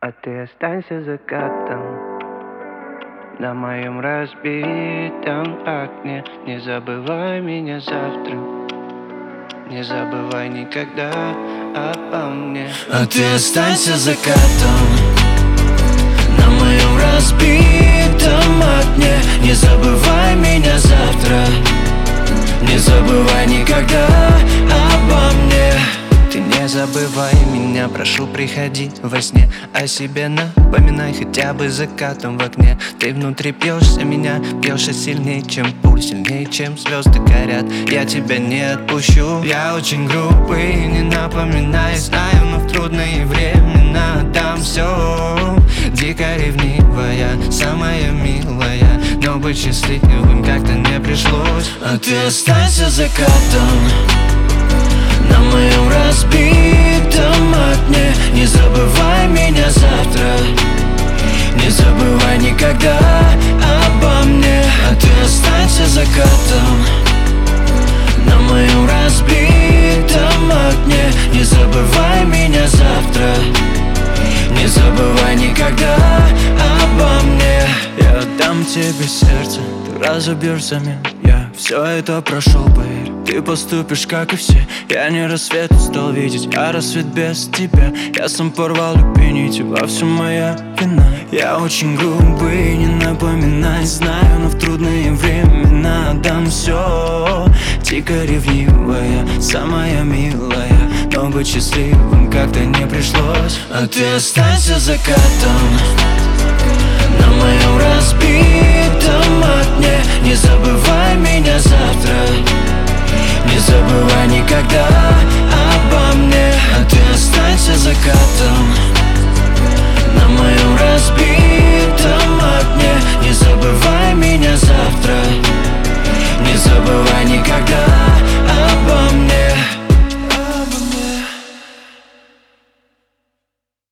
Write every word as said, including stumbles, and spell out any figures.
А ты останься закатом на моем разбитом окне. Не забывай меня завтра, не забывай никогда обо мне. А ты останься закатом на моем разбитом окне. Не забывай меня завтра, не забывай никогда обо мне. Ты не забывай меня, прошу, приходи во сне. О себе напоминай хотя бы закатом в окне. Ты внутри бьешься меня, бьешься сильнее, чем пуль, сильнее, чем звезды горят. Я тебя не отпущу. Я очень грубый, не напоминай, знаю, но в трудные времена дам все. Дико ревнивая, самая милая, но быть счастливым как-то не пришлось. А ты останься закатом на моем разбитом окне. Не забывай меня завтра, не забывай никогда обо мне. А ты останься закатом на моем разбитом окне. Не забывай меня завтра, не забывай никогда обо мне. Я отдам тебе сердце, ты разобьешь взамен. Я все это прошел, поверь, ты поступишь как и все. Я не рассвет устал видеть, а рассвет без тебя. Я сам порвал любви нити, во всем моя вина. Я очень грубый, не напоминай, знаю, но в трудные времена дам все. Дико ревнивая, самая милая, но быть счастливым как-то не пришлось. А ты останься закатом на моем разбитом окне. Не забывай меня завтра, не забывай никогда обо мне. А ты останься закатом на моем разбитом окне. Не забывай меня завтра, не забывай никогда